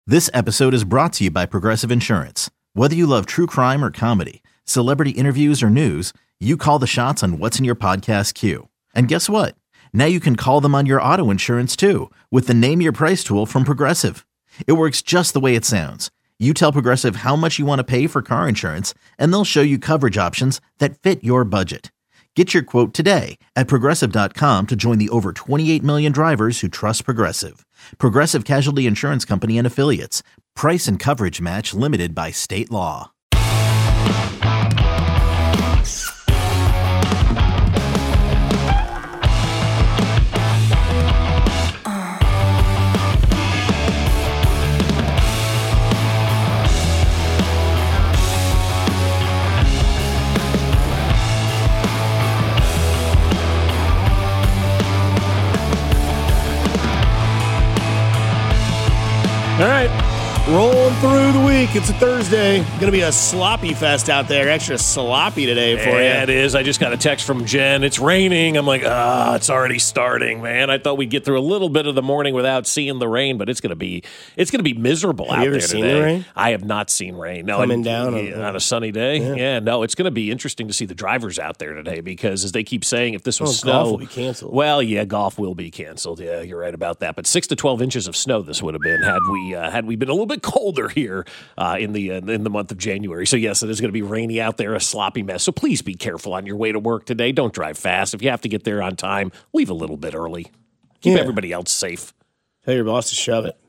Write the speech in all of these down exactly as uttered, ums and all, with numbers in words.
This episode is brought to you by Progressive Insurance. Whether you love true crime or comedy, celebrity interviews or news, you call the shots on what's in your podcast queue. And guess what? Now you can call them on your auto insurance too with the Name Your Price tool from Progressive. It works just the way it sounds. You tell Progressive how much you want to pay for car insurance, and they'll show you coverage options that fit your budget. Get your quote today at Progressive dot com to join the over twenty-eight million drivers who trust Progressive. Progressive Casualty Insurance Company and Affiliates. Price and coverage match limited by state law. All right, rolling through the week. It's a Thursday. Going to be a sloppy fest out there. Extra sloppy today for you. Yeah, it is. I just got a text from Jen. It's raining. I'm like, ah, it's already starting, man. I thought we'd get through a little bit of the morning without seeing the rain, but it's going to be it's going to be miserable have out you ever there seen today. The rain? I have not seen rain. No, Coming I, down yeah, on, on a sunny day. Yeah. yeah, no, it's going to be interesting to see the drivers out there today because, as they keep saying, if this was oh, snow, golf will be canceled. Well, yeah, golf will be canceled. Yeah, you're right about that. But six to twelve inches of snow this would have been had we uh, had we been a little bit colder here uh, in the uh, in the month of January. So yes, it is going to be rainy out there, a sloppy mess. So please be careful on your way to work today. Don't drive fast. If you have to get there on time, leave a little bit early. Keep Yeah. everybody else safe. Tell your boss to shove it.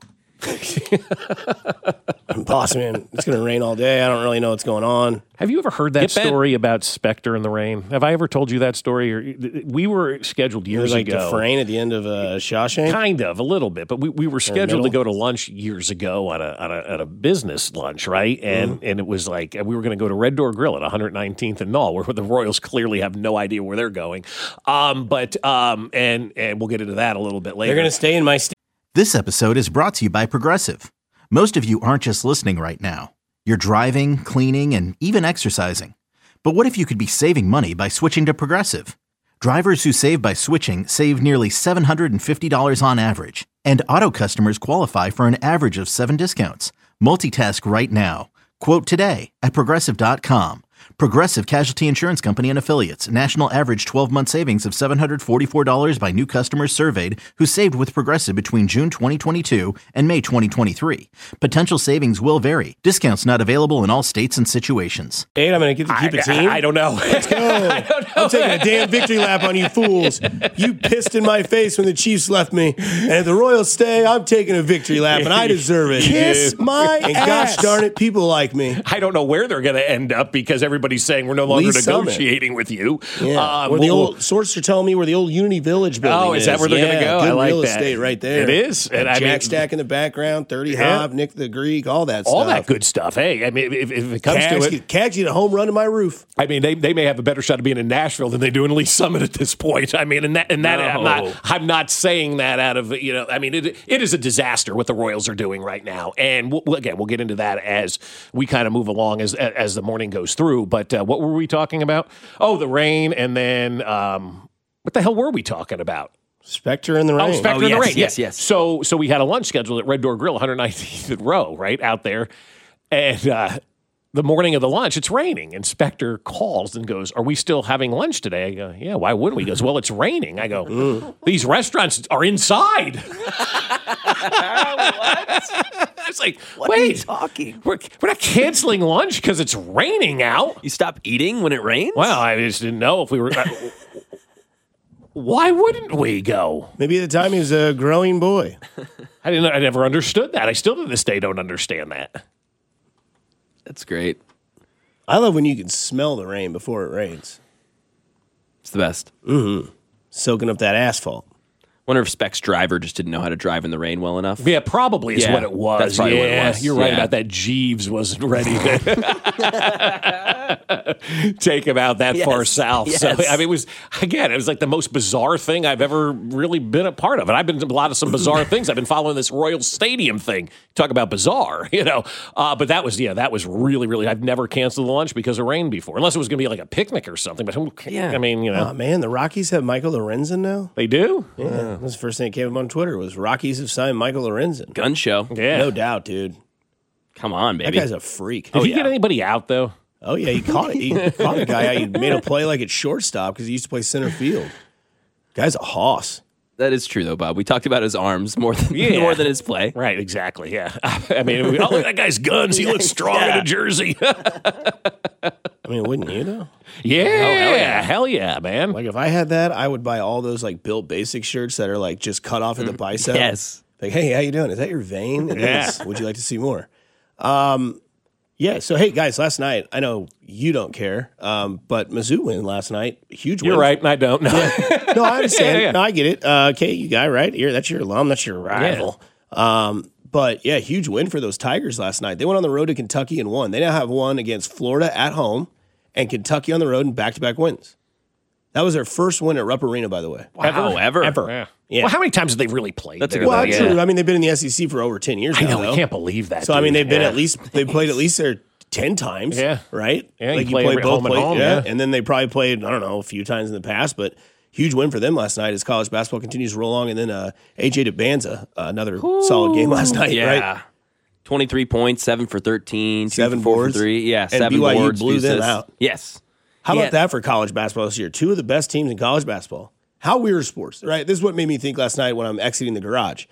Boss, man, it's going to rain all day. I don't really know what's going on. Have you ever heard that Get bent. story about Spectre in the rain? Have I ever told you that story? Or we were scheduled It was years like ago. the rain at the end of uh, Shawshank. Kind of, a little bit, but we, we were scheduled middle? to go to lunch years ago on a on a, on a business lunch, right? And Mm-hmm. and it was like we were going to go to Red Door Grill at one hundred nineteenth and Knoll, where the Royals clearly have no idea where they're going. Um, but um, and and we'll get into that a little bit later. They're going to stay in my state. This episode is brought to you by Progressive. Most of you aren't just listening right now. You're driving, cleaning, and even exercising. But what if you could be saving money by switching to Progressive? Drivers who save by switching save nearly seven hundred fifty dollars on average. And auto customers qualify for an average of seven discounts. Multitask right now. Quote today at Progressive dot com. Progressive Casualty Insurance Company and Affiliates. National average twelve-month savings of seven hundred forty-four dollars by new customers surveyed who saved with Progressive between June twenty twenty-two and May twenty twenty-three. Potential savings will vary. Discounts not available in all states and situations. Eight, I'm going to get to keep I, a team. I, I don't know. Let's go. I don't know. I'm taking a damn victory lap on you fools. You pissed in my face when the Chiefs left me. And if the Royals stay, I'm taking a victory lap, and I deserve it. Kiss my and ass. gosh darn it, people like me. I don't know where they're going to end up because everybody's saying we're no longer Lee Summit. negotiating with you. Yeah. Um, where the we'll- old sources are telling me where the old Unity Village building Oh, is that where they're yeah, gonna go? Good I like real that. estate right there. It is. And I Jack mean- Stack in the background, thirty Yeah. Hob, Nick the Greek, all that all stuff. that good stuff. Hey, I mean, if, if it comes Cags, to it, Cags get a home run to my roof. I mean, they, they may have a better shot of being in Nashville than they do in Lee Summit at this point. I mean, and that and that I'm No. not I'm not saying that out of you know. I mean, it it is a disaster what the Royals are doing right now, and we'll, again, we'll get into that as we kind of move along as as the morning goes through. But uh, what were we talking about? Oh, the rain, and then um, what the hell were we talking about? Spectre in the rain. Oh, Spectre Oh, in the yes, rain. yes, yeah. yes. So, so we had a lunch scheduled at Red Door Grill, one hundred nineteenth and Row, right out there, and uh, the morning of the lunch, it's raining, and Spectre calls and goes, "Are we still having lunch today?" I go, "Yeah, why wouldn't we?" He goes, "Well, it's raining." I go, mm. "These restaurants are inside." What? It's like, What wait, are you talking? We're, we're not canceling lunch because it's raining out. You stop eating when it rains? Well, I just didn't know if we were. Why wouldn't we go? Maybe at the time he was a growing boy. I didn't. I never understood that. I still to this day don't understand that. That's great. I love when you can smell the rain before it rains. It's the best. Soaking up that asphalt. Wonder if Specs driver just didn't know how to drive in the rain well enough. Yeah, probably is Yeah, what it was. that's probably yeah, what it was. You're right Yeah. about that. Jeeves wasn't ready to take him out that Yes, far south. So yes. I mean, it was again, it was like the most bizarre thing I've ever really been a part of. And I've been to a lot of some bizarre things. I've been following this Royal Stadium thing. Talk about bizarre, you know. Uh, but that was yeah, that was really, really. I've never canceled the lunch because of rain before, unless it was going to be like a picnic or something. But who, Yeah. I mean, you know, Oh, man, the Rockies have Michael Lorenzen now? they do. Yeah. That's the first thing that came up on Twitter was Rockies have signed Michael Lorenzen. Gun show. Yeah. No doubt, dude. Come on, baby. That guy's a freak. Did Oh, he yeah. get anybody out, though? Oh, yeah, he caught it. He caught a guy out. He made a play like at shortstop because he used to play center field. Guy's a hoss. That is true, though, Bob. We talked about his arms more than Yeah. more than his play. Right, exactly, yeah. I mean, we, oh, look at that guy's guns. He looks strong in a jersey. I mean, wouldn't you, though? yeah, hell yeah. hell yeah, man. Like, if I had that, I would buy all those, like, Built Basic shirts that are, like, just cut off at the bicep. Yes. Like, hey, how you doing? Is that your vein? It Yeah. is. Would you like to see more? Um, yeah, so, hey, guys, last night, I know you don't care, um, but Mizzou win last night. Huge win. You're right, and I don't. No. No, I understand. Yeah, yeah. No, I get it. Uh, okay, you guy, right? You're, that's your alum. That's your rival. Um, but, yeah, huge win for those Tigers last night. They went on the road to Kentucky and won. They now have one against Florida at home and Kentucky on the road in back-to-back wins. That was their first win at Rupp Arena, by the way. Wow, ever? Ever. Yeah. Yeah. Well, how many times have they really played? That's a there? good Well, Yeah. true. I mean, they've been in the S E C for over ten years I now, know. though. I can't believe that. So, I mean, dude. they've been Yeah. at least, they played at least there ten times, Yeah. right? Yeah, you like play every home and home, yeah. And then they probably played, I don't know, a few times in the past, but huge win for them last night as college basketball continues to roll along. And then uh, A J DeBanza, uh, another solid game last night, Yeah. right? twenty-three points, seven for thirteen, two Seven for four boards. for three. Yeah, And seven B Y U boards. blew two them assists. out. Yes. How Yeah. about that for college basketball this year? Two of the best teams in college basketball. How weird are sports, right? This is what made me think last night when I'm exiting the garage.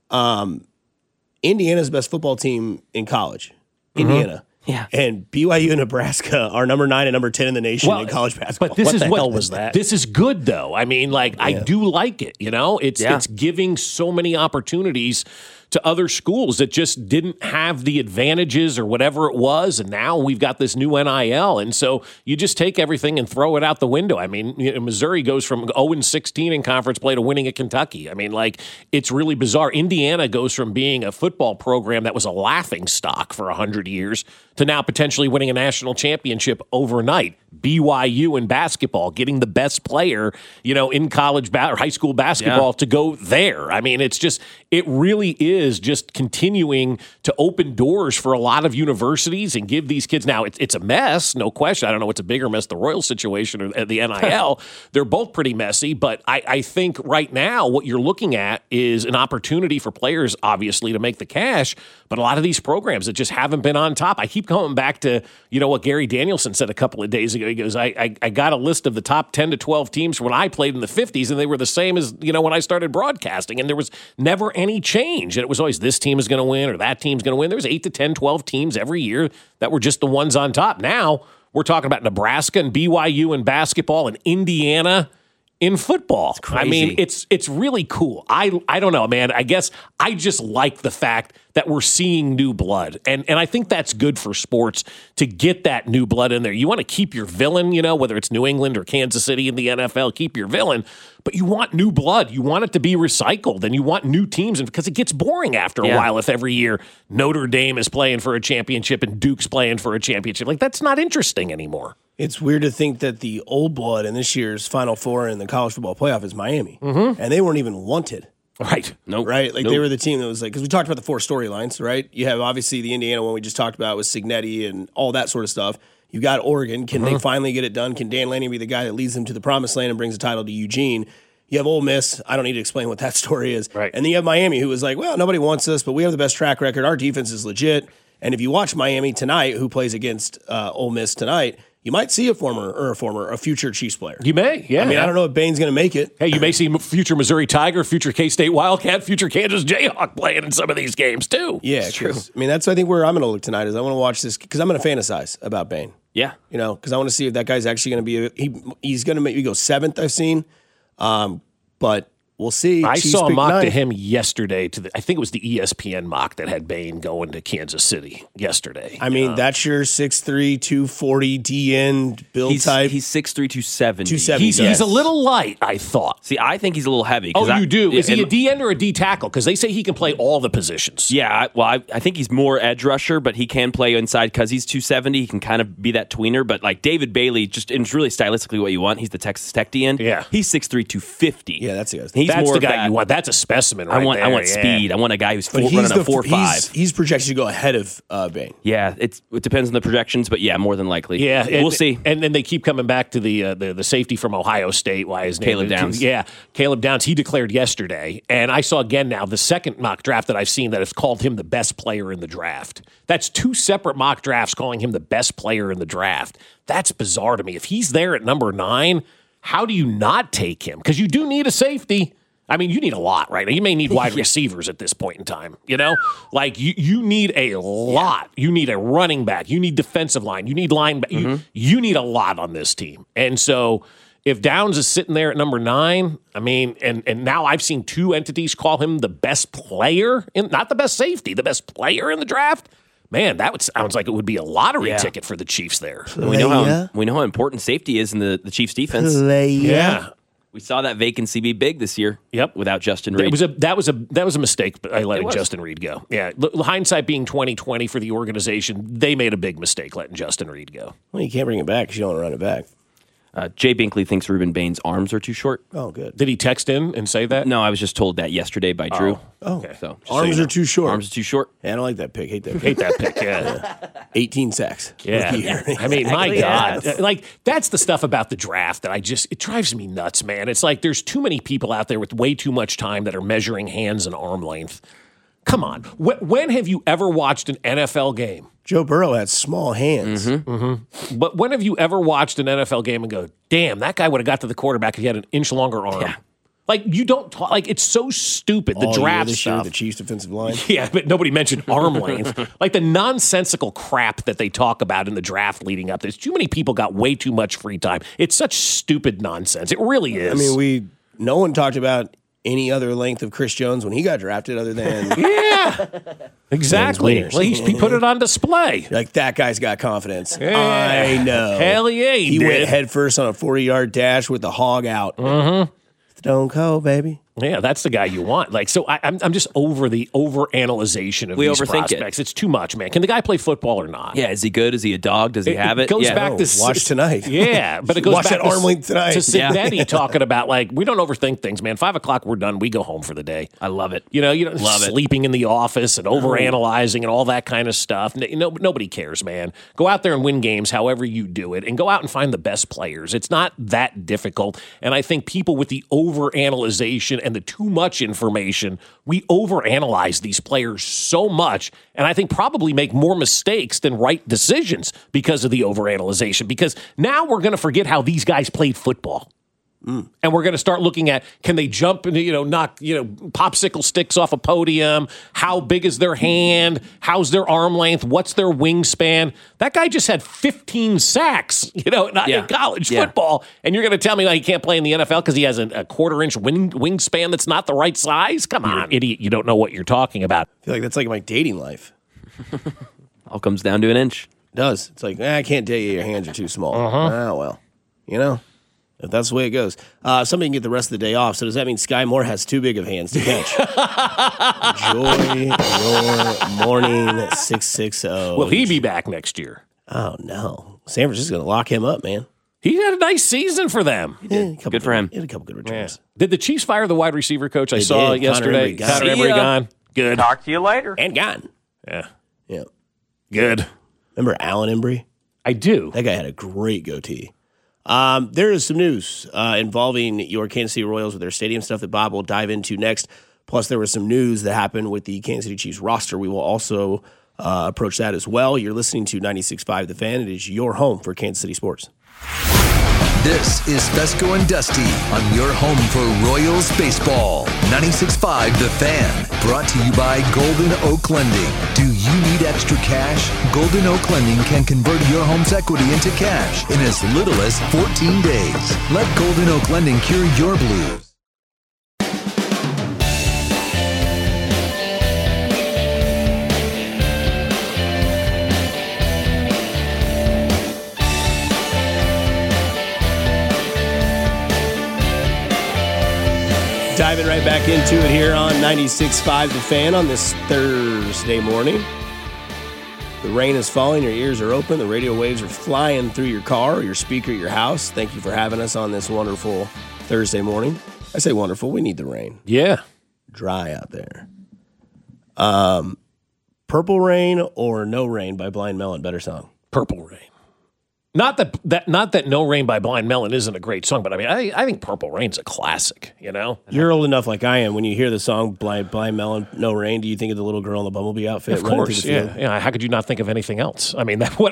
Um, Indiana's the best football team in college. Indiana. Yeah. And B Y U and Nebraska are number nine and number ten in the nation Well, in college basketball. But this What is the what hell was that? This is good though. I mean, like I do like it. You know, it's Yeah. it's giving so many opportunities to other schools that just didn't have the advantages or whatever it was, and now we've got this new N I L, and so you just take everything and throw it out the window. I mean, you know, Missouri goes from oh and sixteen in conference play to winning at Kentucky. I mean, like it's really bizarre. Indiana goes from being a football program that was a laughing stock for a hundred years to now potentially winning a national championship overnight. B Y U in basketball, getting the best player, you know, in college ba- or high school basketball Yeah. to go there. I mean, it's just, it really is just continuing to open doors for a lot of universities and give these kids. Now, it's, it's a mess, no question. I don't know what's a bigger mess, the Royal situation or the N I L. They're both pretty messy, but I, I think right now what you're looking at is an opportunity for players, obviously, to make the cash, but a lot of these programs that just haven't been on top. I keep coming back to, you know, what Gary Danielson said a couple of days ago. He goes, I, I, I got a list of the top ten to twelve teams when I played in the fifties, and they were the same as, you know, when I started broadcasting, and there was never any change. And it was always this team is going to win or that team's going to win. There was eight to ten, twelve teams every year that were just the ones on top. Now we're talking about Nebraska and B Y U in basketball and Indiana in football. I mean, it's it's really cool. I I don't know, man. I guess I just like the fact that we're seeing new blood. And and I think that's good for sports to get that new blood in there. You want to keep your villain, you know, whether it's New England or Kansas City in the N F L, keep your villain, but you want new blood. You want it to be recycled and you want new teams, and because it gets boring after a Yeah. while if every year Notre Dame is playing for a championship and Duke's playing for a championship. Like that's not interesting anymore. It's weird to think that the old blood in this year's Final Four in the college football playoff is Miami. Mm-hmm. And they weren't even wanted. Right. Nope. Right? Like Nope. they were the team that was like, because we talked about the four storylines, right? You have obviously the Indiana one we just talked about with Signetti and all that sort of stuff. You got Oregon. Can Uh-huh. they finally get it done? Can Dan Lanning be the guy that leads them to the promised land and brings the title to Eugene? You have Ole Miss. I don't need to explain what that story is. Right. And then you have Miami, who was like, well, nobody wants us, but we have the best track record. Our defense is legit. And if you watch Miami tonight, who plays against uh, Ole Miss tonight, you might see a former or a former, a future Chiefs player. You may, yeah. I mean, I don't know if Bain's going to make it. Hey, you may see future Missouri Tiger, future K-State Wildcat, future Kansas Jayhawk playing in some of these games too. Yeah, true. I mean, that's I think where I'm going to look tonight is I want to watch this because I'm going to fantasize about Bain. Yeah. You know, because I want to see if that guy's actually going to be a, he he's going to maybe go seventh. I've seen, um, but we'll see. I Chiefs saw a pick mock to ninth. him yesterday. To the, I think it was the E S P N mock that had Bain going to Kansas City yesterday. I mean, that's your six three, two forty D N build He's type. he's six three, two seventy. two seventy. he's yes. he's a little light, I thought. See, I think he's a little heavy. 'cause Oh, I- you do? Is he a and- D end or a D tackle? Because they say he can play all the positions. Yeah, I, well, I, I think he's more edge rusher, but he can play inside because he's two seventy. He can kind of be that tweener. But like David Bailey, just and it's really stylistically what you want. He's the Texas Tech D end. Yeah. he's six three, two fifty. Yeah, that's the guy. He's That's more the of guy that. you want. That's a specimen right I want there. I want yeah. speed. I want a guy who's But four, he's running the a four five. he's, he's projected to go ahead of uh, Bain. Yeah, it's it depends on the projections, but yeah, more than likely. Yeah, we'll and, see. And then they keep coming back to the uh, the, the safety from Ohio State. Why his name? Caleb Downs. Yeah, Caleb Downs. He declared yesterday, and I saw again now the second mock draft that I've seen that has called him the best player in the draft. That's two separate mock drafts calling him the best player in the draft. That's bizarre to me. If he's there at number nine, how do you not take him? Because you do need a safety. I mean, you need a lot, right? You may need wide yeah. receivers at this point in time. You know, like you, you need a lot. You need a running back. You need defensive line. You need line. Mm-hmm. You, you need a lot on this team. And so, if Downs is sitting there at number nine, I mean, and and now I've seen two entities call him the best player, in, not the best safety, the best player in the draft. Man, that would sounds like it would be a lottery yeah. ticket for the Chiefs there. We know how we know how important safety is in the, the Chiefs defense. Yeah. We saw that vacancy be big this year. Yep, without Justin Reed. It was a that was a that was a mistake. But I letting was. Justin Reed go. Yeah, L- hindsight being twenty twenty for the organization, they made a big mistake letting Justin Reed go. Well, you can't bring it back because you don't want to run it back. Uh, Jay Binkley thinks Ruben Bain's arms are too short. Oh, good. Did he text in and say that? No, I was just told that yesterday by Drew. Oh, okay. So arms so you are know. too short. Arms are too short. Yeah, I don't like that pick. Hate that pick. Hate that pick. Yeah. eighteen sacks. Yeah. Rookie year. I mean, my Exactly, God. yes. Like, that's the stuff about the draft that I just, it drives me nuts, man. It's like there's too many people out there with way too much time that are measuring hands and arm length. Come on. Wh- when have you ever watched an N F L game? Joe Burrow had small hands. Mm-hmm. Mm-hmm. But when have you ever watched an N F L game and go, damn, that guy would have got to the quarterback if he had an inch longer arm? Yeah. Like, you don't talk, like, it's so stupid, the All year draft this year, stuff. the Chiefs defensive line. Yeah, but nobody mentioned arm length. Like the nonsensical crap that they talk about in the draft leading up. There's too many people got way too much free time. It's such stupid nonsense. It really is. I mean, we no one talked about any other length of Chris Jones when he got drafted other than yeah, exactly. James Well, he, he put it on display. like that guy's got confidence. Yeah. I know. Hell yeah, he, He did. went head first on a forty-yard dash with the hog out. Mm-hmm. Stone Cold, baby. Yeah, that's the guy you want. Like, so I, I'm I'm just over the overanalyzation of We these overthink it. prospects. It's too much, man. Can the guy play football or not? Yeah, is he good? Is he a dog? Does he have it? goes yeah. back Oh, to watch tonight. Yeah, but it goes Watch back that to, arm length tonight. to Cincinnati Yeah. talking about like we don't overthink things, man. Five o'clock, we're done. We go home for the day. I love it. You know, you know, Love it. sleeping in the office and overanalyzing and all that kind of stuff. No, no, nobody cares, man. Go out there and win games, however you do it, and go out and find the best players. It's not that difficult. And I think people with the overanalyzation and the too much information, we overanalyze these players so much, and I think probably make more mistakes than right decisions because of the overanalyzation. Because now we're going to forget how these guys played football. Mm. And we're going to start looking at, can they jump and, you know, knock, you know, popsicle sticks off a podium? How big is their hand? How's their arm length? What's their wingspan? That guy just had fifteen sacks, you know, not Yeah. in college Yeah. football. And you're going to tell me like, he can't play in the N F L because he has a, a quarter inch wing, wingspan that's not the right size? Come on, idiot. You don't know what you're talking about. I feel like that's like my dating life. All comes down to an inch. It does. It's like, eh, I can't date you. Your hands are too small. Uh-huh. Oh, well, you know, if that's the way it goes. Uh, somebody can get the rest of the day off. So does that mean Sky Moore has too big of hands to catch? Enjoy your morning, six sixty. Will he be back next year? Oh, no. San Francisco's going to lock him up, man. He had a nice season for them. Yeah, a couple Good for him. He had a couple good returns. Did the Chiefs fire the wide receiver coach? I They saw did. yesterday. Connor Emery gone. Connor See Emery ya. gone. Good. Talk to you later. And gone. Yeah. Yeah. Good. Remember Alan Embry? I do. That guy had a great goatee. Um, there is some news uh, involving your Kansas City Royals with their stadium stuff that Bob will dive into next. Plus, there was some news that happened with the Kansas City Chiefs roster. We will also uh, approach that as well. You're listening to ninety-six point five The Fan. It is your home for Kansas City sports. This is Fesco and Dusty on your home for Royals baseball. ninety-six point five The Fan, brought to you by Golden Oak Lending. Do you need extra cash? Golden Oak Lending can convert your home's equity into cash in as little as fourteen days. Let Golden Oak Lending cure your blues. Diving right back into it here on ninety-six point five The Fan on this Thursday morning. The rain is falling, your ears are open, the radio waves are flying through your car or your speaker at your house. Thank you for having us on this wonderful Thursday morning. I say wonderful. We need the rain. Yeah. Dry out there. Um, Purple Rain or No Rain by Blind Melon, better song. Purple Rain. Not that that not that No Rain by Blind Melon isn't a great song, but I mean, I, I think Purple Rain's a classic, you know? You're old enough like I am. When you hear the song Blind, Blind Melon, No Rain, do you think of the little girl in the Bumblebee outfit? Of course, yeah. yeah. How could you not think of anything else? I mean, that what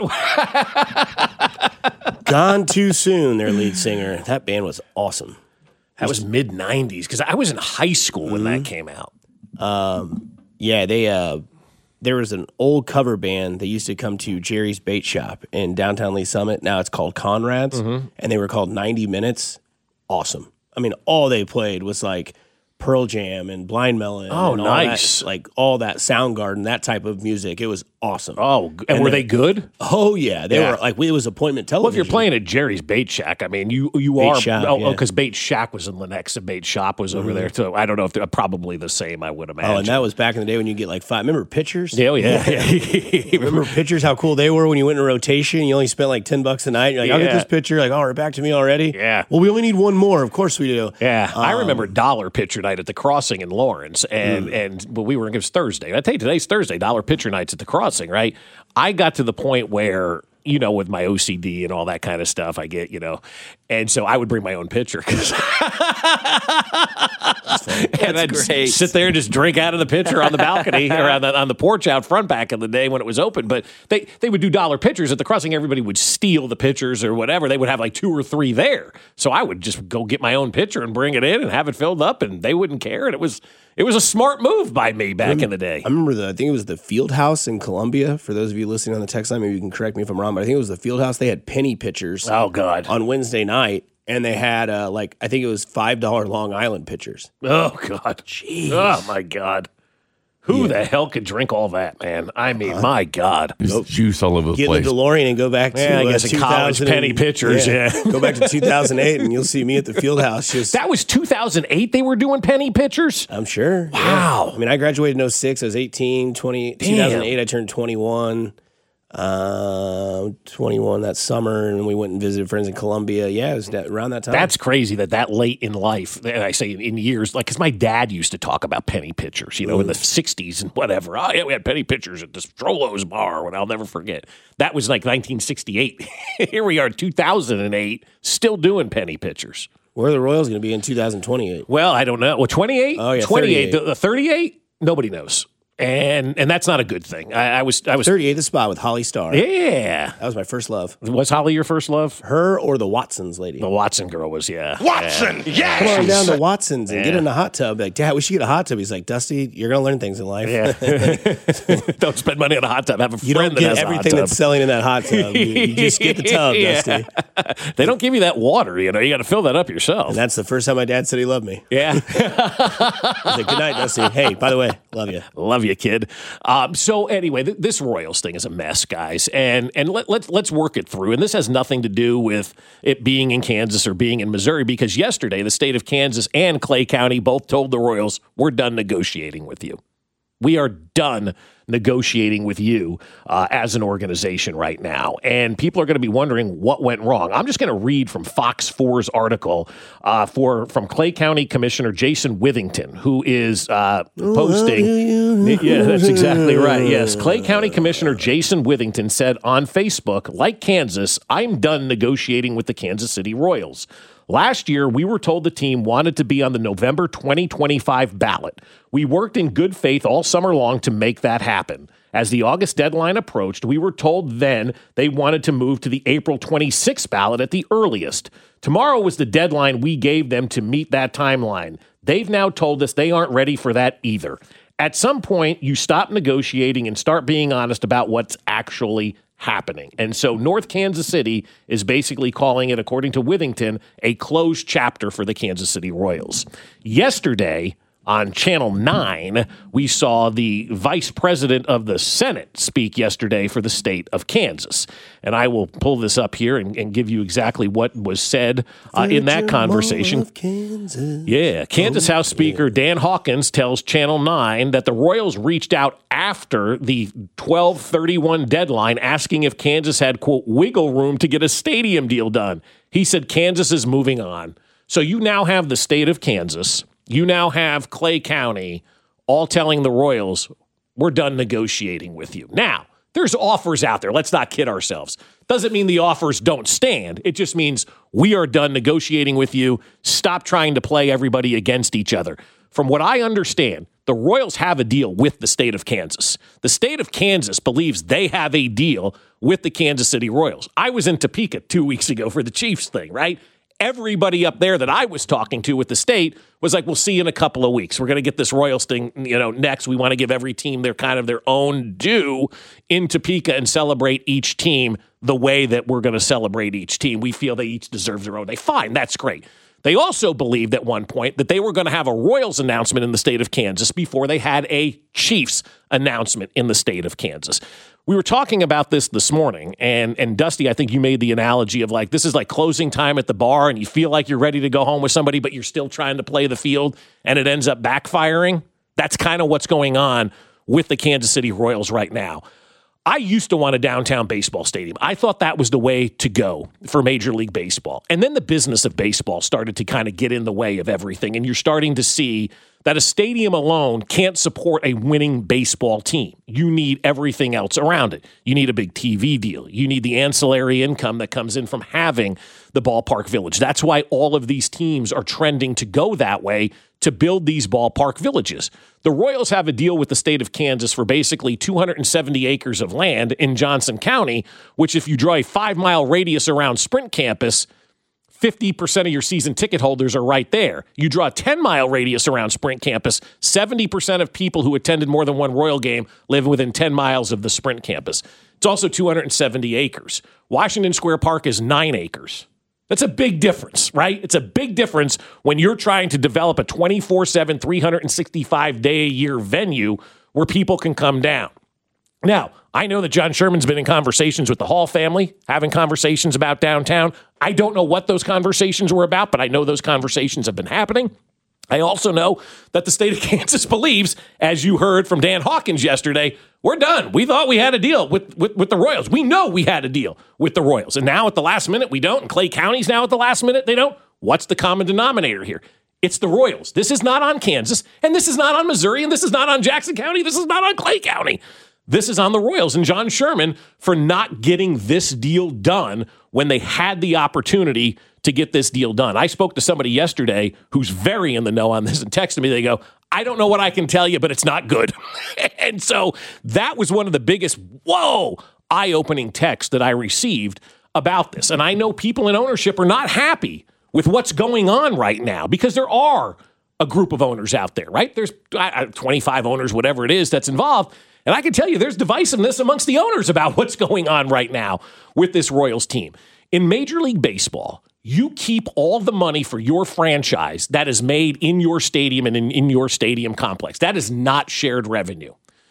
Gone Too Soon, their lead singer. That band was awesome. That was mid nineties, because I was in high school when mm-hmm. that came out. Um, yeah, they... Uh, There was an old cover band that used to come to Jerry's Bait Shop in downtown Lee Summit. Now it's called Conrad's, mm-hmm. and they were called ninety minutes. Awesome. I mean, all they played was like Pearl Jam and Blind Melon. Oh, and nice. That, like all that Soundgarden, that type of music. It was awesome. Oh, and, and were they, they good? Oh, yeah. They yeah. were like, it was appointment television. Well, if you're playing at Jerry's Bait Shack, I mean, you you Bait are. Shop, oh, because yeah. Bait Shack was in Lenexa. Bait Shop was over mm-hmm. there, too. I don't know if they're probably the same, I would imagine. Oh, and that was back in the day when you get like five. Remember Pitchers? Yeah, oh, yeah. yeah. Remember Pitchers, how cool they were when you went in rotation? You only spent like ten bucks a night. You're like, I'll yeah. get this pitcher. Like, oh, we're back to me already? Yeah. Well, we only need one more. Of course we do. Yeah. Um, I remember dollar pitcher night at the Crossing in Lawrence. And, mm. and well, we were, it was Thursday. I tell you, today's Thursday, dollar pitcher nights at the Crossing, right? I got to the point where, you know, with my O C D and all that kind of stuff, I get, you know, and so I would bring my own pitcher. Cause and I'd great. sit there and just drink out of the pitcher on the balcony or on the, on the porch out front back in the day when it was open. But they, they would do dollar pitchers at the Crossing. Everybody would steal the pitchers or whatever. They would have like two or three there. So I would just go get my own pitcher and bring it in and have it filled up, and they wouldn't care. And it was it was a smart move by me back remember, in the day. I remember the I think it was the Field House in Columbia. For those of you listening on the text line, maybe you can correct me if I'm wrong, but I think it was the Field House. They had penny pitchers. Oh God! On Wednesday night. And they had, uh, like, I think it was five dollar Long Island pitchers. Oh, God. Jeez. Oh, my God. Who yeah. the hell could drink all that, man? I mean, uh, my God. There's nope. juice all over the Get place. Get in the DeLorean and go back to yeah, I uh, guess a college penny pitchers, yeah. yeah. Go back to two thousand eight, and you'll see me at the field house. Just, that was two thousand eight they were doing penny pitchers? I'm sure. Wow. Yeah. I mean, I graduated in oh six. I was eighteen. twenty, two thousand eight, I turned twenty-one. Uh, twenty-one that summer, and we went and visited friends in Columbia. Yeah, it was that, around that time. That's crazy that that late in life, I say in years, like, because my dad used to talk about penny pitchers, you know, mm. in the sixties and whatever. Oh, yeah, we had penny pitchers at this Strollo's bar, and I'll never forget. That was like nineteen sixty-eight. Here we are, two thousand eight, still doing penny pitchers. Where are the Royals going to be in two thousand twenty-eight? Well, I don't know. Well, twenty-eight? Oh, yeah, twenty-eight. The, the thirty-eight? Nobody knows. And and that's not a good thing. I, I was I was thirty-eighth spot with Holly Starr. Yeah, that was my first love. Was Holly your first love? Her or the Watsons lady? The Watson girl was, yeah. Watson, yeah. Come on down to Watsons and yeah. get in a hot tub. Like, Dad, we should get a hot tub. He's like, Dusty, you're gonna learn things in life. Yeah. Don't spend money on a hot tub. Have a friend you don't that get has everything a hot tub. That's selling in that hot tub. You, you just get the tub, yeah. Dusty. They don't give you that water. You know, you got to fill that up yourself. And that's the first time my dad said he loved me. Yeah. I was like, good night, Dusty. Hey, by the way, love you. Love you, kid. Um, so anyway, th- this Royals thing is a mess, guys, and and let, let's let's work it through. And this has nothing to do with it being in Kansas or being in Missouri, because yesterday the state of Kansas and Clay County both told the Royals, we're done negotiating with you. We are done negotiating with you uh, as an organization right now. And people are going to be wondering what went wrong. I'm just going to read from Fox four's article uh, for from Clay County Commissioner Jason Withington, who is uh, posting. Yeah, that's exactly right. Yes. Clay County Commissioner Jason Withington said on Facebook, like Kansas, I'm done negotiating with the Kansas City Royals. Last year, we were told the team wanted to be on the November twenty twenty-five ballot. We worked in good faith all summer long to make that happen. As the August deadline approached, we were told then they wanted to move to the April twenty-sixth ballot at the earliest. Tomorrow was the deadline we gave them to meet that timeline. They've now told us they aren't ready for that either. At some point, you stop negotiating and start being honest about what's actually happening. And so North Kansas City is basically calling it, according to Withington, a closed chapter for the Kansas City Royals. Yesterday, on Channel nine, we saw the vice president of the Senate speak yesterday for the state of Kansas. And I will pull this up here and, and give you exactly what was said uh, in that conversation. Kansas. Yeah. Kansas oh, House Speaker yeah. Dan Hawkins tells Channel nine that the Royals reached out after the twelve thirty-one deadline asking if Kansas had, quote, wiggle room to get a stadium deal done. He said Kansas is moving on. So you now have the state of Kansas. You now have Clay County all telling the Royals, we're done negotiating with you. Now, there's offers out there. Let's not kid ourselves. Doesn't mean the offers don't stand. It just means we are done negotiating with you. Stop trying to play everybody against each other. From what I understand, the Royals have a deal with the state of Kansas. The state of Kansas believes they have a deal with the Kansas City Royals. I was in Topeka two weeks ago for the Chiefs thing, right? Everybody up there that I was talking to with the state was like, we'll see you in a couple of weeks. We're going to get this Royals thing, you know, next. We want to give every team their kind of their own due in Topeka and celebrate each team the way that we're going to celebrate each team. We feel they each deserve their own day. Fine, that's great. They also believed at one point that they were going to have a Royals announcement in the state of Kansas before they had a Chiefs announcement in the state of Kansas. We were talking about this this morning, and and Dusty, I think you made the analogy of like, this is like closing time at the bar, and you feel like you're ready to go home with somebody, but you're still trying to play the field, and it ends up backfiring. That's kind of what's going on with the Kansas City Royals right now. I used to want a downtown baseball stadium. I thought that was the way to go for Major League Baseball. And then the business of baseball started to kind of get in the way of everything, and you're starting to see that a stadium alone can't support a winning baseball team. You need everything else around it. You need a big T V deal. You need the ancillary income that comes in from having the ballpark village. That's why all of these teams are trending to go that way, to build these ballpark villages. The Royals have a deal with the state of Kansas for basically two hundred seventy acres of land in Johnson County, which if you draw a five-mile radius around Sprint Campus, fifty percent of your season ticket holders are right there. You draw a ten-mile radius around Sprint Campus, seventy percent of people who attended more than one Royal game live within ten miles of the Sprint Campus. It's also two hundred seventy acres. Washington Square Park is nine acres. That's a big difference, right? It's a big difference when you're trying to develop a twenty-four seven, three hundred sixty-five day a year venue where people can come down. Now, I know that John Sherman's been in conversations with the Hall family, having conversations about downtown. I don't know what those conversations were about, but I know those conversations have been happening. I also know that the state of Kansas believes, as you heard from Dan Hawkins yesterday, we're done. We thought we had a deal with, with, with the Royals. We know we had a deal with the Royals. And now at the last minute, we don't. And Clay County's now at the last minute, they don't. What's the common denominator here? It's the Royals. This is not on Kansas, and this is not on Missouri, and this is not on Jackson County. This is not on Clay County. This is on the Royals and John Sherman for not getting this deal done when they had the opportunity to get this deal done. I spoke to somebody yesterday who's very in the know on this and texted me. They go, I don't know what I can tell you, but it's not good. And so that was one of the biggest, whoa, eye-opening texts that I received about this. And I know people in ownership are not happy with what's going on right now because there are a group of owners out there, right? There's twenty-five owners, whatever it is that's involved. And I can tell you there's divisiveness amongst the owners about what's going on right now with this Royals team. In Major League Baseball, you keep all the money for your franchise that is made in your stadium and in, in your stadium complex. That is not shared revenue.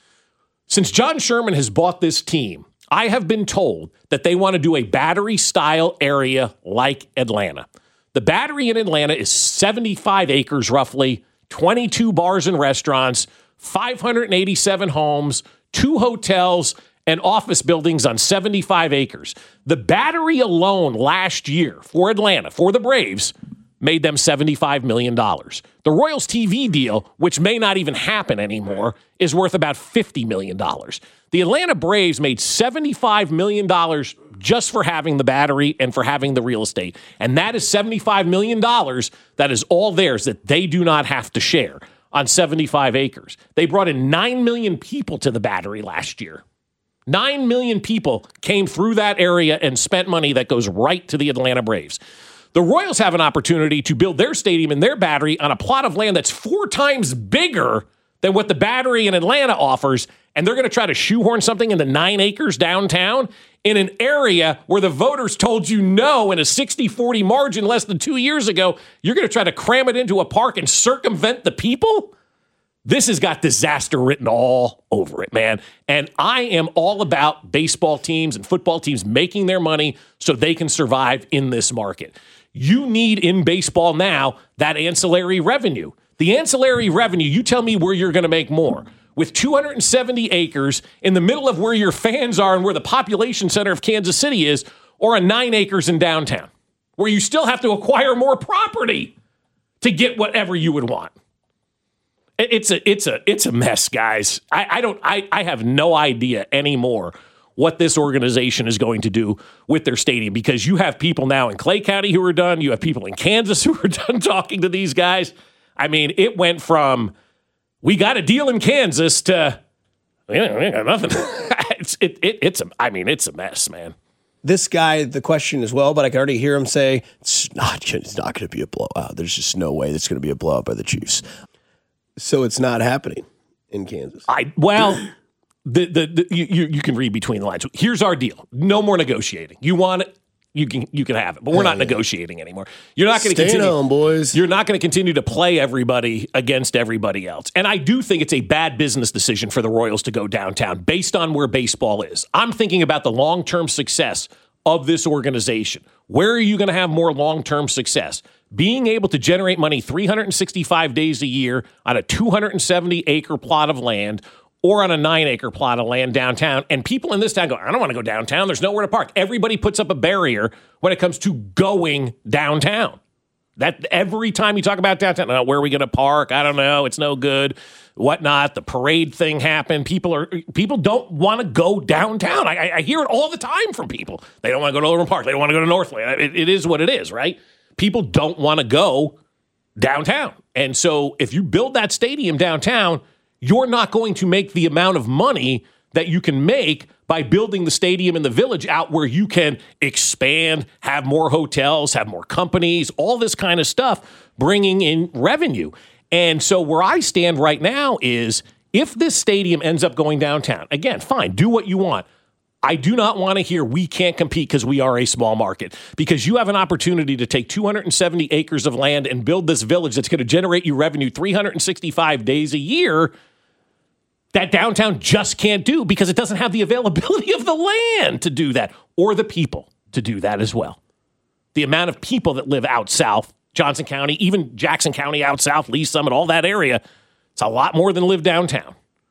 Since John Sherman has bought this team, I have been told that they want to do a Battery-style area like Atlanta. The Battery in Atlanta is seventy-five acres roughly, twenty-two bars and restaurants, five hundred eighty-seven homes, two hotels, and office buildings on seventy-five acres. The Battery alone last year for Atlanta, for the Braves, made them seventy-five million dollars. The Royals T V deal, which may not even happen anymore, is worth about fifty million dollars. The Atlanta Braves made seventy-five million dollars just for having the Battery and for having the real estate. And that is seventy-five million dollars that is all theirs that they do not have to share on seventy-five acres. They brought in nine million people to the Battery last year. nine million people came through that area and spent money that goes right to the Atlanta Braves. The Royals have an opportunity to build their stadium and their Battery on a plot of land that's four times bigger than what the Battery in Atlanta offers, and they're going to try to shoehorn something into nine acres downtown in an area where the voters told you no in a sixty forty margin less than two years ago. You're going to try to cram it into a park and circumvent the people? This has got disaster written all over it, man. And I am all about baseball teams and football teams making their money so they can survive in this market. You need in baseball now that ancillary revenue. The ancillary revenue, you tell me where you're going to make more. With two hundred seventy acres in the middle of where your fans are and where the population center of Kansas City is, or on nine acres in downtown. where you still have to acquire more property to get whatever you would want. It's a it's a it's a mess, guys. I, I don't I, I have no idea anymore what this organization is going to do with their stadium, because you have people now in Clay County who are done. You have people in Kansas who are done talking to these guys. I mean, it went from we got a deal in Kansas to we ain't got nothing. it's it, it it's a I mean it's a mess, man. This guy, the question as well, but I can already hear him say it's not it's not going to be a blowout. There's just no way it's going to be a blowout by the Chiefs. So it's not happening in Kansas. I well, the the, the you you can read between the lines. Here's our deal: no more negotiating. You want it, you can you can have it, but we're not yeah. negotiating anymore. You're not going to continue, home, boys. You're not going to continue to play everybody against everybody else. And I do think it's a bad business decision for the Royals to go downtown based on where baseball is. I'm thinking about the long-term success of this organization. Where are you going to have more long-term success? Being able to generate money three hundred sixty-five days a year on a two hundred seventy acre plot of land or on a nine acre plot of land downtown. And people in this town go, I don't want to go downtown. There's nowhere to park. Everybody puts up a barrier when it comes to going downtown. That every time you talk about downtown, oh, where are we going to park? I don't know. It's no good. Whatnot. The parade thing happened. People are people don't want to go downtown. I, I hear it all the time from people. They don't want to go to Overland Park. They don't want to go to Northland. It, it is what it is, right? People don't want to go downtown. And so if you build that stadium downtown, you're not going to make the amount of money that you can make by building the stadium in the Village out where you can expand, have more hotels, have more companies, all this kind of stuff, bringing in revenue. And so where I stand right now is if this stadium ends up going downtown, again, fine, do what you want. I do not want to hear we can't compete because we are a small market, because you have an opportunity to take two hundred seventy acres of land and build this village that's going to generate you revenue three hundred sixty-five days a year that downtown just can't do because it doesn't have the availability of the land to do that or the people to do that as well. The amount of people that live out south, Johnson County, even Jackson County out south, Lee Summit, all that area, it's a lot more than live downtown.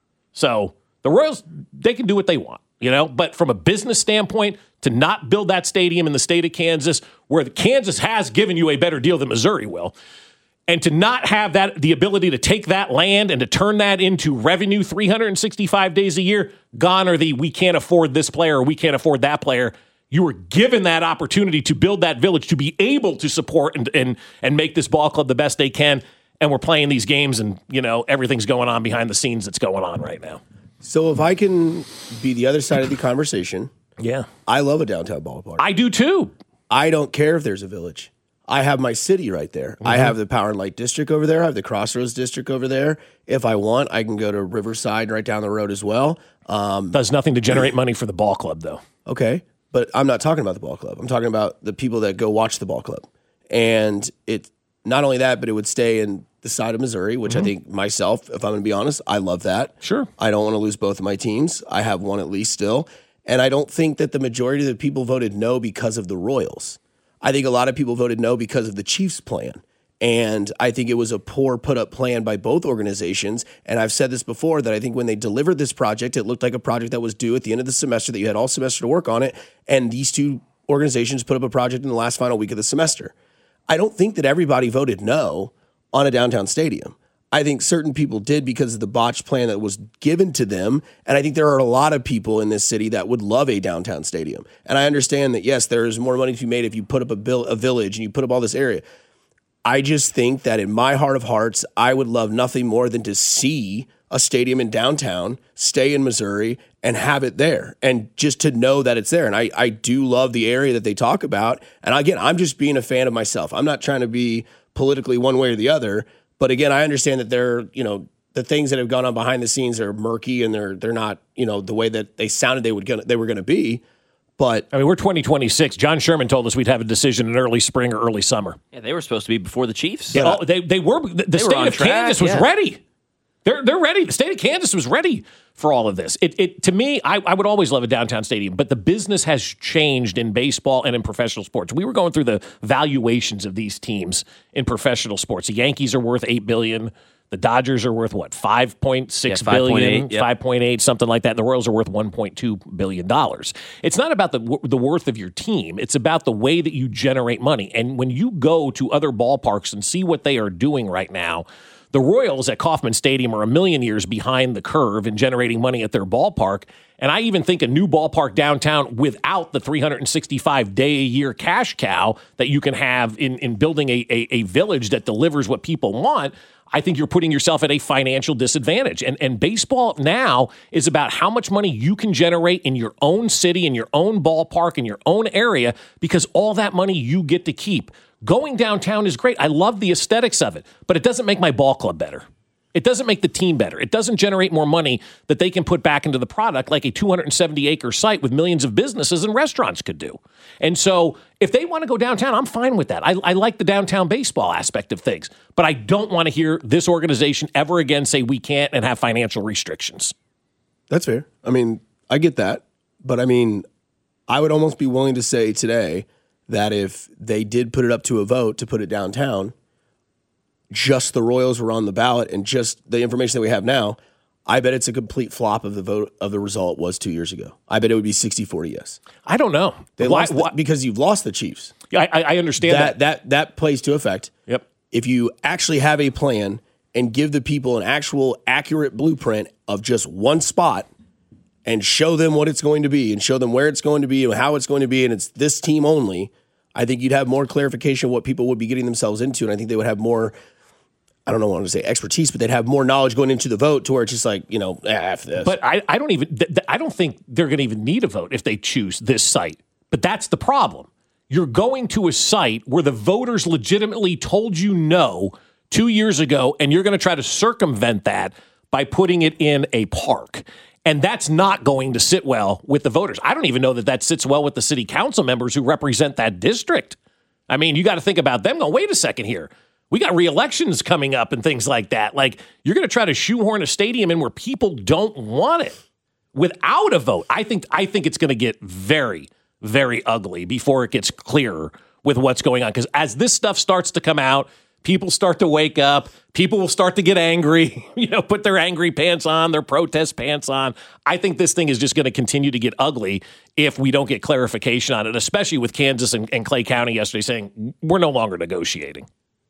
So the Royals, they can do what they want. You know, but from a business standpoint, to not build that stadium in the state of Kansas, where the Kansas has given you a better deal than Missouri will, and to not have that the ability to take that land and to turn that into revenue three hundred sixty-five days a year, gone are the we can't afford this player or we can't afford that player. You were given that opportunity to build that village, to be able to support and and and make this ball club the best they can. And we're playing these games and, you know, everything's going on behind the scenes that's going on right now. So if I can be the other side of the conversation, yeah, I love a downtown ballpark. I do too. I don't care if there's a village. I have my city right there. Mm-hmm. I have the Power and Light District over there. I have the Crossroads District over there. If I want, I can go to Riverside right down the road as well. Um, Does nothing to generate money for the ball club, though. Okay, but I'm not talking about the ball club. I'm talking about the people that go watch the ball club. And it not only that, but it would stay in the side of Missouri, which mm-hmm. I think myself, if I'm going to be honest, I love that. Sure. I don't want to lose both of my teams. I have one at least still. And I don't think that the majority of the people voted no because of the Royals. I think a lot of people voted no because of the Chiefs plan. And I think it was a poor put-up plan by both organizations. And I've said this before, that I think when they delivered this project, it looked like a project that was due at the end of the semester, that you had all semester to work on it. And these two organizations put up a project in the last final week of the semester. I don't think that everybody voted no on a downtown stadium. I think certain people did because of the botched plan that was given to them. And I think there are a lot of people in this city that would love a downtown stadium. And I understand that, yes, there's more money to be made if you put up a, bill, a village and you put up all this area. I just think that in my heart of hearts, I would love nothing more than to see a stadium in downtown, stay in Missouri, and have it there. And just to know that it's there. And I, I do love the area that they talk about. And again, I'm just being a fan of myself. I'm not trying to be politically one way or the other. But again, I understand that they're, you know, the things that have gone on behind the scenes are murky and they're they're not, you know, the way that they sounded they would gonna, they were going to be. But I mean, we're twenty twenty-six. John Sherman told us we'd have a decision in early spring or early summer. Yeah, they were supposed to be before the Chiefs. Yeah, oh, they they were. The, the they state were of track, Kansas was yeah. ready. They're they're ready. The state of Kansas was ready for all of this. It it to me, I, I would always love a downtown stadium, but the business has changed in baseball and in professional sports. We were going through the valuations of these teams in professional sports. The Yankees are worth eight billion dollars. The Dodgers are worth what, five point six Yeah, billion five point eight, dollars, yep. five point eight, something like that. And the Royals are worth one point two billion dollars. It's not about the the worth of your team. It's about the way that you generate money. And when you go to other ballparks and see what they are doing right now, the Royals at Kauffman Stadium are a million years behind the curve in generating money at their ballpark. And I even think a new ballpark downtown without the three hundred sixty-five day a year cash cow that you can have in, in building a, a, a village that delivers what people want, I think you're putting yourself at a financial disadvantage. And, and baseball now is about how much money you can generate in your own city, in your own ballpark, in your own area, because all that money you get to keep. Going downtown is great. I love the aesthetics of it, but it doesn't make my ball club better. It doesn't make the team better. It doesn't generate more money that they can put back into the product like a two hundred seventy acre site with millions of businesses and restaurants could do. And so if they want to go downtown, I'm fine with that. I, I like the downtown baseball aspect of things, but I don't want to hear this organization ever again say we can't and have financial restrictions. That's fair. I mean, I get that. But I mean, I would almost be willing to say today that if they did put it up to a vote to put it downtown, just the Royals were on the ballot and just the information that we have now, I bet it's a complete flop of the vote of the result was two years ago. I bet it would be sixty forty yes. I don't know. They why, lost the, why, because you've lost the Chiefs. I, I understand That, that. that that plays to effect. Yep. If you actually have a plan and give the people an actual accurate blueprint of just one spot and show them what it's going to be and show them where it's going to be and how it's going to be and it's this team only, I think you'd have more clarification of what people would be getting themselves into, and I think they would have more, I don't know what I want to say, expertise, but they'd have more knowledge going into the vote to where it's just like, you know, ah, after this. But I, I don't even, th- th- I don't think they're going to even need a vote if they choose this site. But that's the problem. You're going to a site where the voters legitimately told you no two years ago, and you're going to try to circumvent that by putting it in a park. And that's not going to sit well with the voters. I don't even know that that sits well with the city council members who represent that district. I mean, you got to think about them going, wait a second here. We got re-elections coming up and things like that. Like, you're going to try to shoehorn a stadium in where people don't want it without a vote. I think I think it's going to get very, very ugly before it gets clearer with what's going on. Because as this stuff starts to come out, people start to wake up. People will start to get angry, you know, put their angry pants on, their protest pants on. I think this thing is just going to continue to get ugly if we don't get clarification on it, especially with Kansas and, and Clay County yesterday saying we're no longer negotiating.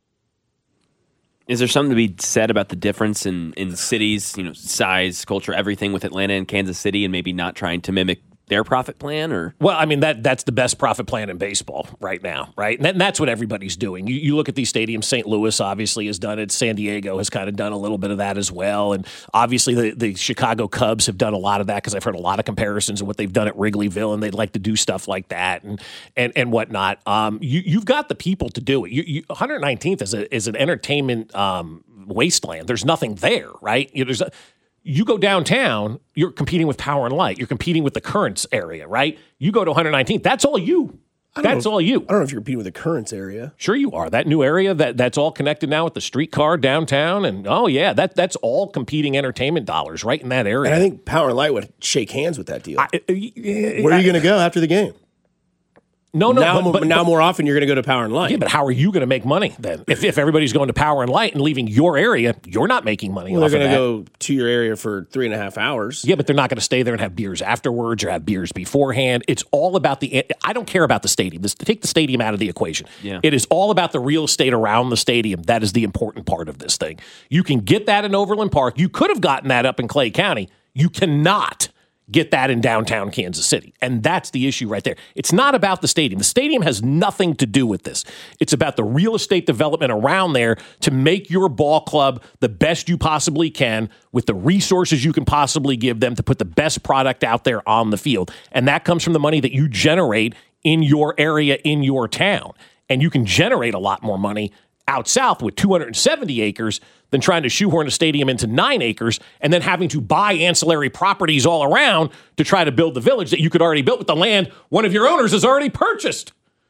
Is there something to be said about the difference in, in cities, you know, size, culture, everything with Atlanta and Kansas City, and maybe not trying to mimic their profit plan? Or well, I mean, that that's the best profit plan in baseball right now, right? And, that, and that's what everybody's doing. You, you look at these stadiums. Saint Louis obviously has done it. San Diego has kind of done a little bit of that as well. And obviously the, the Chicago Cubs have done a lot of that because I've heard a lot of comparisons of what they've done at Wrigleyville, and they'd like to do stuff like that and and, and whatnot. Um, you, you've got the people to do it. You, you, one hundred nineteenth is, a, is an entertainment um, wasteland. There's nothing there, right? You know, there's a, You go downtown, you're competing with Power and Light. You're competing with the Currents area, right? You go to one hundred nineteenth, that's all you. That's know, all you. I don't know if you're competing with the Currents area. Sure you are. That new area, that that's all connected now with the streetcar downtown. And, oh, yeah, that that's all competing entertainment dollars right in that area. And I think Power and Light would shake hands with that deal. I, uh, Where are you going to go after the game? No, no. Now, but, but, now but, more often you're going to go to Power and Light. Yeah, but how are you going to make money then? If, if everybody's going to Power and Light and leaving your area, you're not making money well, off they're of going that. to go to your area for three and a half hours. Yeah, but they're not going to stay there and have beers afterwards or have beers beforehand. It's all about the – I don't care about the stadium. This, take the stadium out of the equation. Yeah. It is all about the real estate around the stadium. That is the important part of this thing. You can get that in Overland Park. You could have gotten that up in Clay County. You cannot get that in downtown Kansas City. And that's the issue right there. It's not about the stadium. The stadium has nothing to do with this. It's about the real estate development around there to make your ball club the best you possibly can with the resources you can possibly give them to put the best product out there on the field. And that comes from the money that you generate in your area, in your town. And you can generate a lot more money out south with two hundred seventy acres than trying to shoehorn a stadium into nine acres and then having to buy ancillary properties all around to try to build the village that you could already build with the land one of your owners has already purchased.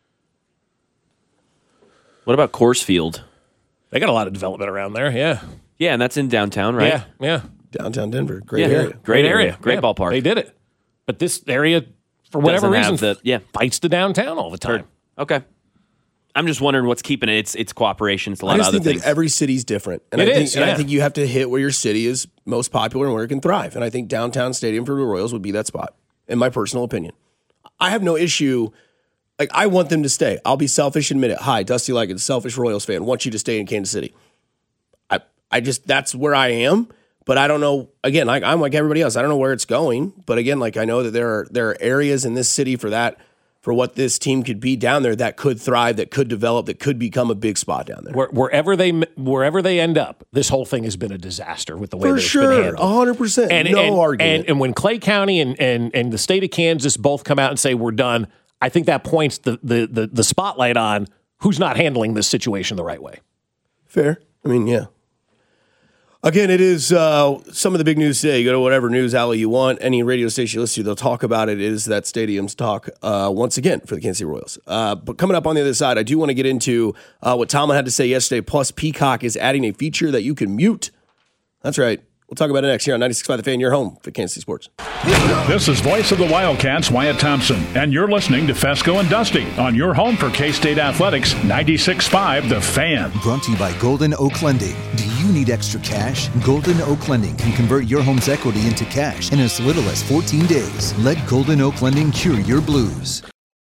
what about Coors Field? They got a lot of development around there, yeah. Yeah, and that's in downtown, right? Yeah, yeah. Downtown Denver. Great Yeah, area. Great, great area. Great yeah, ballpark. They did it. But this area, for whatever Doesn't have reason, the- yeah. fights the downtown all the time. Okay. I'm just wondering what's keeping it. It's it's cooperation. It's a lot I just of other think things. that every city's different, and It I think is, and yeah. I think you have to hit where your city is most popular and where it can thrive. And I think downtown stadium for the Royals would be that spot, in my personal opinion. I have no issue. Like I want them to stay. I'll be selfish and admit it. Hi, Dusty Lickens, selfish Royals fan. Want you to stay in Kansas City. I I just that's where I am. But I don't know. Again, like I'm like everybody else. I don't know where it's going. But again, like I know that there are there are areas in this city for that. For what this team could be down there, that could thrive, that could develop, that could become a big spot down there. Where, wherever they wherever they end up, this whole thing has been a disaster with the way For that it's sure, been handled. one hundred percent. And, no and, argument. And, and when Clay County and, and, and the state of Kansas both come out and say we're done, I think that points the, the, the, the spotlight on who's not handling this situation the right way. Fair. I mean, yeah. Again, it is uh, some of the big news today. You go to whatever news outlet you want, any radio station you listen to, they'll talk about it. It is that stadium's talk uh, once again for the Kansas City Royals. Uh, but coming up on the other side, I do want to get into uh, what Tomlin had to say yesterday. Plus, Peacock is adding a feature that you can mute. That's right. We'll talk about it next here on ninety-six point five The Fan, your home for Kansas City Sports. This is Voice of the Wildcats, Wyatt Thompson, and you're listening to Fesco and Dusty on your home for K-State Athletics, ninety-six point five The Fan. Brought to you by Golden Oak Lending. Do you need extra cash? Golden Oak Lending can convert your home's equity into cash in as little as fourteen days. Let Golden Oak Lending cure your blues.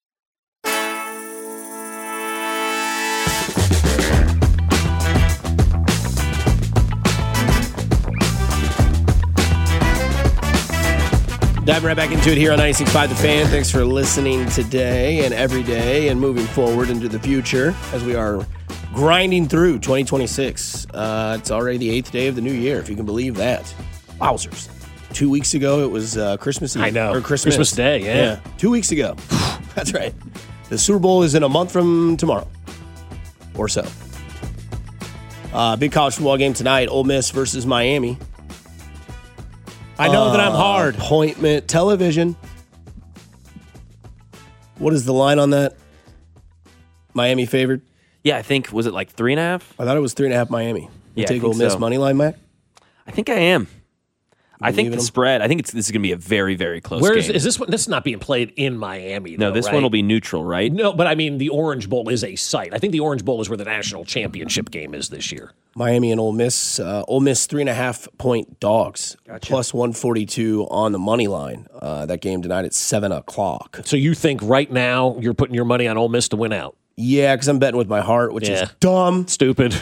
Diving right back into it here on ninety-six point five The Fan. Thanks for listening today and every day and moving forward into the future as we are grinding through twenty twenty-six. Uh, it's already the eighth day of the new year, if you can believe that. Wowzers. Two weeks ago, it was uh, Christmas Eve. I know. Or Christmas. Christmas Day, yeah. Two weeks ago. That's right. The Super Bowl is in a month from tomorrow or so. Uh, big college football game tonight. Ole Miss versus Miami. I know that I'm hard. Appointment television. What is the line on that? Miami favored? Yeah, I think, was it like three and a half? I thought it was three and a half Miami. You Yeah, I take think Ole Miss so. money line, Mac? I think I am. I think believe the in 'em? spread, I think it's this is going to be a very, very close Where is, game. is this one? This is not being played in Miami. no, though, this right? one will be neutral, right? No, but I mean, the Orange Bowl is a site. I think the Orange Bowl is where the national championship game is this year. Miami and Ole Miss. Uh, Ole Miss three and a half point dogs. Plus one forty-two on the money line. Uh, that game tonight at seven o'clock. So you think right now you're putting your money on Ole Miss to win out? Yeah, because I'm betting with my heart, which Yeah. is dumb. Stupid.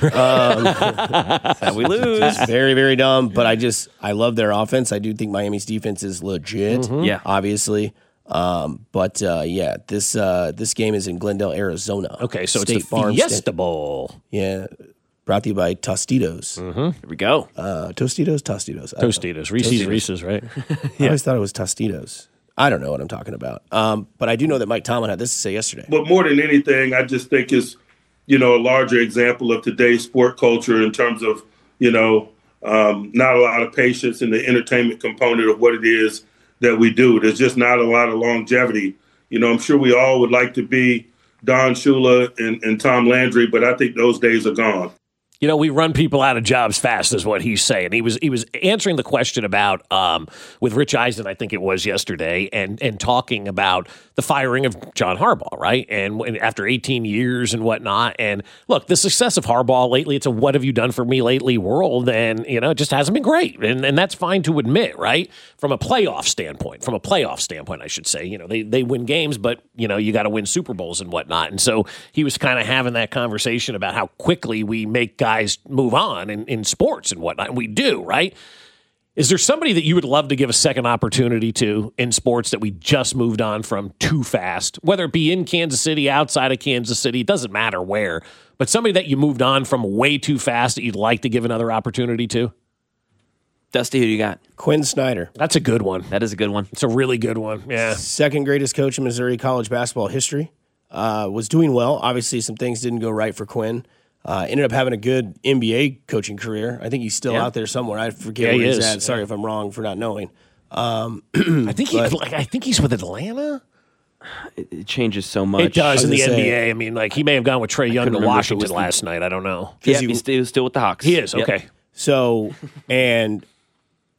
That we lose. Very, very dumb. But I just, I love their offense. I do think Miami's defense is legit. Yeah. Obviously. Um, but uh, yeah, this uh, this game is in Glendale, Arizona. Okay, so State it's the Farm Fiesta Sta- Bowl. Yeah. Brought to you by Tostitos. Here we go. Uh, Tostitos, Tostitos. I don't know. Tostitos. Reese's, Reese's, right? I always thought it was Tostitos. I don't know what I'm talking about. Um, but I do know that Mike Tomlin had this to say yesterday. But more than anything, I just think it's, you know, a larger example of today's sport culture in terms of, you know, um, not a lot of patience in the entertainment component of what it is that we do. There's just not a lot of longevity. You know, I'm sure we all would like to be Don Shula and, and Tom Landry, but I think those days are gone. You know, we run people out of jobs fast, is what he's saying. He was he was answering the question about um, with Rich Eisen, I think it was yesterday, and and talking about the firing of John Harbaugh, right? And when, after eighteen years and whatnot. And look, the success of Harbaugh lately, it's a "what have you done for me lately" world, and you know, it just hasn't been great, and and that's fine to admit, right? From a playoff standpoint, from a playoff standpoint, I should say, you know, they they win games, but you know, you got to win Super Bowls and whatnot. And so he was kind of having that conversation about how quickly we make guys guys move on in, in sports and whatnot. And we do, right? Is there somebody that you would love to give a second opportunity to in sports that we just moved on from too fast? Whether it be in Kansas City, outside of Kansas City, it doesn't matter where. But somebody that you moved on from way too fast that you'd like to give another opportunity to? Dusty, who do you got? Quinn Snyder. That's a good one. That is a good one. It's a really good one. Yeah. Second greatest coach in Missouri college basketball history. Uh, was doing well. Obviously, some things didn't go right for Quinn. Uh, ended up having a good N B A coaching career. I think he's still Yeah. out there somewhere. I forget Yeah, where he he's is. at. Sorry if I'm wrong for not knowing. Um, I think he, but- like, I think he's with Atlanta. It, it changes so much. It does in was the gonna N B say- A. I mean, like he may have gone with Trey Young to couldn't remember if it Washington was the- last night. I don't know. Yeah, he- he's still, still with the Hawks. He is Yep. okay. So, and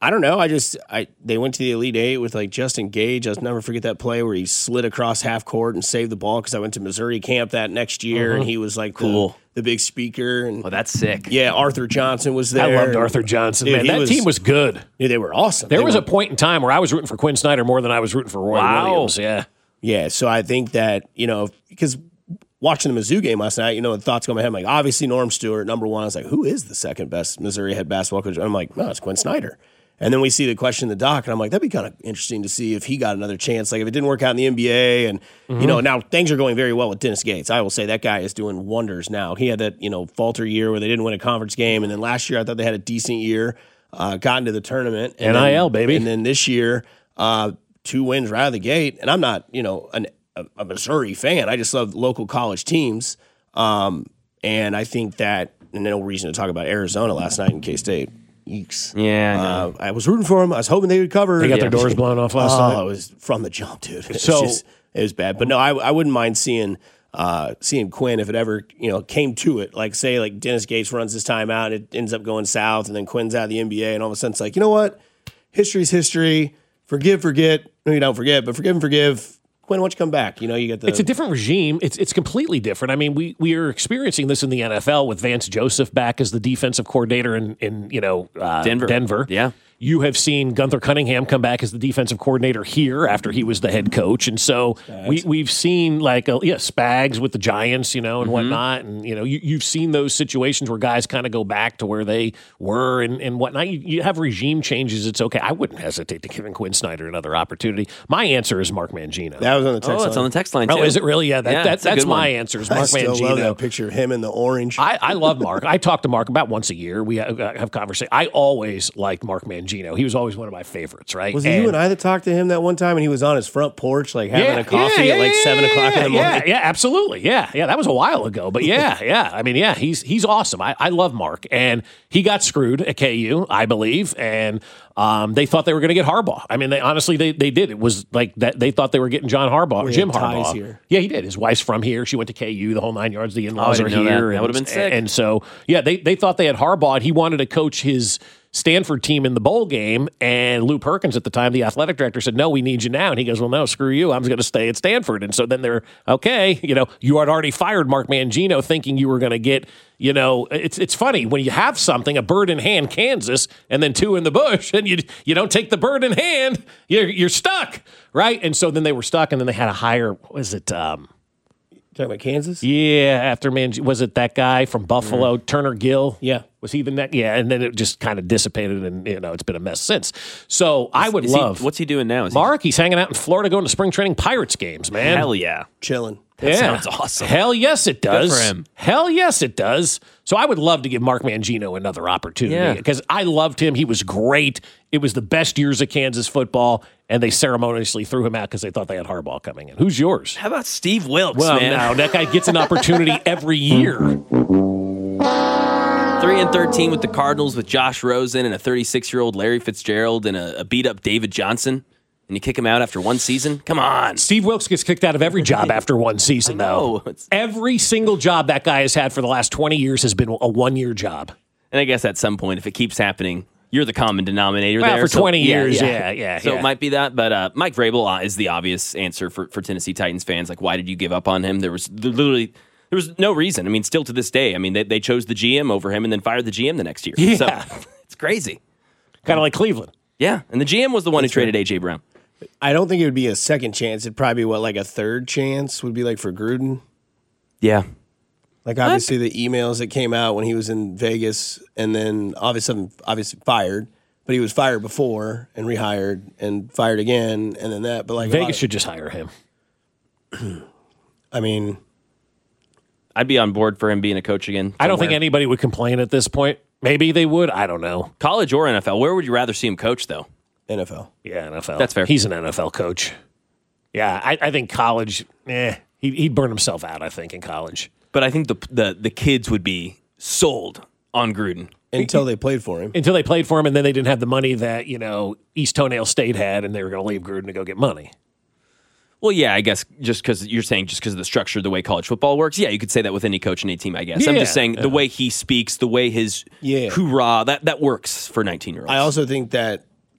I don't know. I just I they went to the Elite Eight with like Justin Gage. I'll never forget that play where he slid across half court and saved the ball because I went to Missouri camp that next year Mm-hmm. and he was like Cool. the, the big speaker. And Oh, that's sick. yeah, Arthur Johnson was there. I loved Arthur Johnson, Dude, man. he That was- team was good. Dude, they were awesome. There They was were- a point in time where I was rooting for Quinn Snyder more than I was rooting for Roy Wow. Williams. Yeah. Yeah, so I think that, you know, because watching the Mizzou game last night, you know, the thoughts go in my head, I'm like, obviously Norm Stewart, number one. I was like, who is the second best Missouri head basketball coach? I'm like, no, it's Quinn Snyder. And then we see the question in the doc, and I'm like, that'd be kind of interesting to see if he got another chance. Like if it didn't work out in the N B A, and Mm-hmm. you know, now things are going very well with Dennis Gates. I will say that guy is doing wonders now. He had that, you know, falter year where they didn't win a conference game, and then last year I thought they had a decent year, uh, got into the tournament. And N I L, then, baby. And then this year, uh, two wins right out of the gate. And I'm not, you know, an, a, a Missouri fan. I just love local college teams. Um, and I think that, and no reason to talk about Arizona last night in K-State. Eeks. Yeah, I know. Uh, I was rooting for them. I was hoping they would cover. They got Yeah. their doors blown off last Oh, night. it was from the jump, dude. It was So- just, it was bad. But no, I, I wouldn't mind seeing uh, seeing Quinn if it ever you know came to it. Like say like Dennis Gates runs his timeout, and it ends up going south, and then Quinn's out of the N B A, and all of a sudden it's like, you know what? History's history. Forgive, forget. No, you don't forget, but forgive and forgive. Quinn, why don't you come back? You know, you get the. It's a different regime. It's it's completely different. I mean, we we are experiencing this in the N F L with Vance Joseph back as the defensive coordinator in in you know uh, Denver. Denver. Yeah. You have seen Gunther Cunningham come back as the defensive coordinator here after he was the head coach, and so we we've seen like a, yeah Spags with the Giants, you know, and whatnot, and you know you you've seen those situations where guys kind of go back to where they were and and whatnot. You, you have regime changes. It's okay. I wouldn't hesitate to give Quinn Snyder another opportunity. My answer is Mark Mangino. that was on the text. Oh, it's line. on the text line, too. Oh, is it really? Yeah, that, Yeah, that, it's a that's good my one. answer. Is I Mark still Mangino. love that picture of him in the orange. I, I love Mark. I talk to Mark about once a year. We have, have conversation. I always liked Mark Mangino. He was always one of my favorites, right? was it you and I that talked to him that one time, and he was on his front porch, like having a coffee yeah, at like yeah, seven yeah, o'clock in the yeah, morning? Yeah, yeah, absolutely. Yeah, yeah. That was a while ago, but yeah, yeah. I mean, yeah, he's he's awesome. I, I love Mark, and he got screwed at K U, I believe, and um, they thought they were going to get Harbaugh. I mean, they honestly they they did. It was like that. They thought they were getting John Harbaugh, he Jim had ties Harbaugh. here. Yeah, he did. His wife's from here. She went to K U, the whole nine yards. The in-laws Oh, I are didn't know here. that. That and- would've been sick. And so, yeah, they they thought they had Harbaugh. And he wanted to coach his Stanford team in the bowl game, and Lou Perkins at the time, the athletic director, said, no, we need you now. And he goes, well, no, screw you. I'm going to stay at Stanford. And so then they're, okay, you know, you had already fired Mark Mangino thinking you were going to get, you know, it's it's funny when you have something, a bird in hand, Kansas, and then two in the bush, and you you don't take the bird in hand, you're, you're stuck, right? And so then they were stuck, and then they had to hire, what was it, um, Talking about Kansas? yeah, after man, was it that guy from Buffalo, Turner Gill? Yeah. Was he the next? Yeah, and then it just kind of dissipated, and you know it's been a mess since. So I would Is he- love what's he doing now? Is he- Mark. He's hanging out in Florida, going to spring training Pirates games, man. Hell yeah. Chilling. That yeah. sounds awesome. Hell yes, it does. for him. Hell yes, it does. So I would love to give Mark Mangino another opportunity Yeah. because I loved him. He was great. It was the best years of Kansas football, and they ceremoniously threw him out because they thought they had Harbaugh coming in. Who's yours? How about Steve Wilkes, Well, man? now that guy gets an opportunity every year. Three and thirteen with the Cardinals with Josh Rosen and a thirty-six-year-old Larry Fitzgerald and a, a beat-up David Johnson, and you kick him out after one season? Come on. Steve Wilkes gets kicked out of every job after one season, though. know. It's- Every single job that guy has had for the last twenty years has been a one-year job. And I guess at some point, if it keeps happening, you're the common denominator Well, there. for twenty years, yeah, yeah, So yeah. it might be that, but uh, Mike Vrabel uh, is the obvious answer for, for Tennessee Titans fans. Like, why did you give up on him? There was there literally there was no reason. I mean, still to this day, I mean, they, they chose the G M over him and then fired the G M the next year. Yeah. So it's crazy. Kind of like Cleveland. Yeah, and the G M was the one who traded A J Brown. I don't think it would be a second chance. It'd probably be what, like a third chance would be like for Gruden. Yeah. Like obviously the emails that came out when he was in Vegas, and then obviously obviously fired, but he was fired before and rehired and fired again, and then that. But like a lot Vegas of- should just hire him. I mean, I'd be on board for him being a coach again. I don't think somewhere. anybody would complain at this point. Maybe they would. I don't know. College or N F L, where would you rather see him coach, though? N F L. Yeah, N F L. That's fair. He's an N F L coach. Yeah, I, I think college, eh, he, he'd burn himself out, I think, in college. But I think the the, the kids would be sold on Gruden. Until they played for him. Until they played for him, and then they didn't have the money that, you know, East Toenail State had, and they were going to leave Gruden to go get money. Well, yeah, I guess just because you're saying just because of the structure of the way college football works, yeah, you could say that with any coach in a team, I guess. I'm Yeah. just saying Yeah. the way he speaks, the way his Yeah. hoorah, that, that works for nineteen-year-olds. I also think that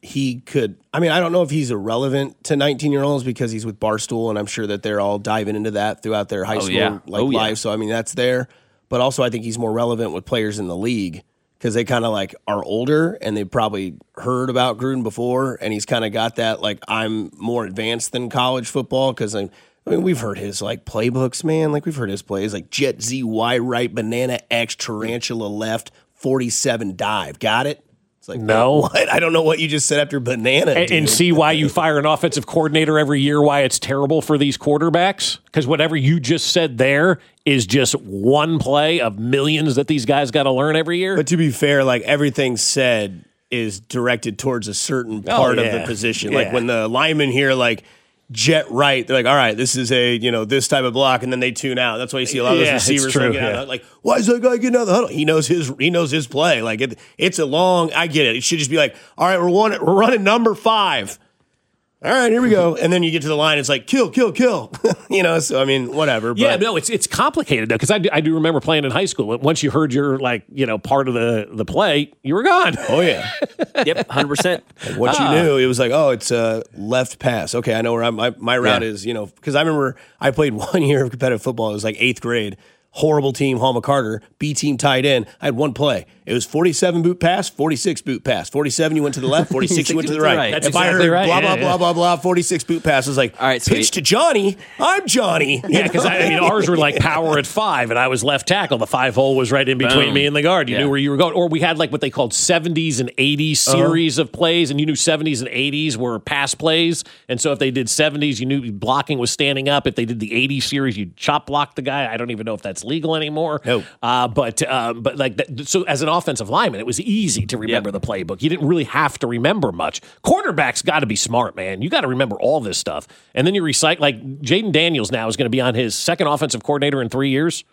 he could. I mean, I don't know if he's irrelevant to nineteen-year-olds because he's with Barstool, and I'm sure that they're all diving into that throughout their high Oh, school yeah. like Oh, yeah. life. So I mean, that's there. But also, I think he's more relevant with players in the league because they kind of like are older and they've probably heard about Gruden before, and he's kind of got that like I'm more advanced than college football because I mean we've heard his like playbooks, man. Like we've heard his plays like Jet Z Y right, banana X, tarantula left, forty-seven dive. Got it? It's like, No. what? I don't know what you just said after banana. And, dude. and see why you fire an offensive coordinator every year, why it's terrible for these quarterbacks? Because whatever you just said there is just one play of millions that these guys got to learn every year. But to be fair, like everything said is directed towards a certain part Oh, of yeah. the position. Like Yeah. when the linemen hear like jet right, they're like, all right, this is a, you know, this type of block, and then they tune out. That's why you see a lot of those Yeah, it's receivers true, like, get out of yeah. the- like, why is that guy getting out of the huddle? He knows his he knows his play. Like it, it's a long, I get it. It should just be like, all right, we're one we're running number five. All right, here we go. And then you get to the line, it's like, kill, kill, kill. you know, so I mean, whatever. But Yeah, no, it's it's complicated though because I do, I do remember playing in high school. Once you heard your like you know part of the the play, you were gone. oh yeah. Yep, one hundred percent. What you knew, it was like, oh, it's a left pass. Okay, I know where I'm, my my route Yeah. is. You know, because I remember I played one year of competitive football. It was like eighth grade. Horrible team, Hall McCarter, B team tight end. I had one play. It was forty-seven boot pass, forty-six boot pass. forty-seven you went to the left, forty-six you went to the right. Right. That's if I exactly heard right. blah, Yeah, blah, yeah. blah, blah, blah, forty-six boot pass, I was like, All right, pitch sweet. to Johnny. I'm Johnny. Yeah, because I, I mean, ours were like power at five, and I was left tackle. The five hole was right in between Boom. me and the guard. You Yeah. knew where you were going. Or we had like what they called seventies and eighties Uh-huh. series of plays, and you knew seventies and eighties were pass plays. And so if they did seventies, you knew blocking was standing up. If they did the eighties series, you chop block the guy. I don't even know if that's legal anymore. No. Uh, but um, but like that, so as an offensive lineman, it was easy to remember Yep. the playbook. You didn't really have to remember much. Quarterbacks got to be smart, man. You got to remember all this stuff, and then you recite. Like Jaden Daniels now is going to be on his second offensive coordinator in three years,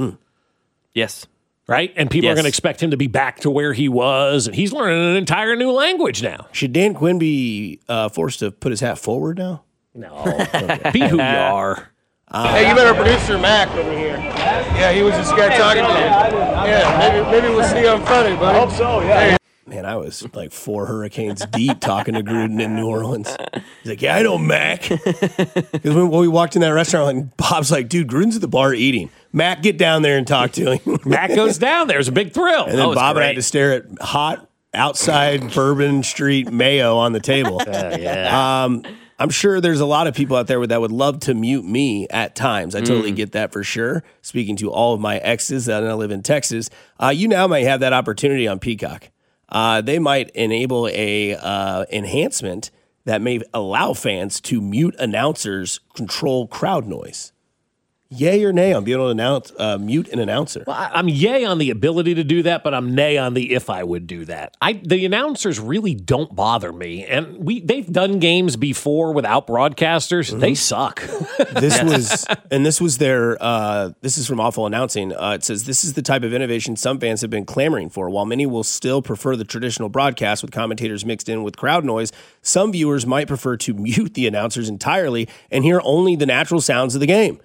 Yes. right? And people are Yes. going to expect him to be back to where he was, and he's learning an entire new language now. Should Dan Quinn be uh, forced to put his hat forward now? No, be who you are. Hey, you better producer Mac over here. Yeah, he was this guy talking to you. Yeah, maybe maybe we'll see you on Friday, buddy. Hope so, yeah. Man, I was like four hurricanes deep talking to Gruden in New Orleans. He's like, yeah, I know Mac. Because when, when we walked in that restaurant, like, Bob's like, dude, Gruden's at the bar eating. Mac, get down there and talk to him. Matt goes down. There's a big thrill. And then was Bob and I had great. to stare at hot outside Bourbon Street mayo on the table. yeah. Um, I'm sure there's a lot of people out there that would love to mute me at times. I totally get that for sure. Speaking to all of my exes that now live in Texas, uh, you now may have that opportunity on Peacock. Uh, they might enable a uh, enhancement that may allow fans to mute announcers, control crowd noise. Yay or nay on being able to announce, uh, mute an announcer? Well, I- I'm yay on the ability to do that, but I'm nay on the if I would do that. I the announcers really don't bother me, and we they've done games before without broadcasters. They suck. This was, and this was their, uh, this is from Awful Announcing. Uh, it says, this is the type of innovation some fans have been clamoring for. While many will still prefer the traditional broadcast with commentators mixed in with crowd noise, some viewers might prefer to mute the announcers entirely and hear only the natural sounds of the game.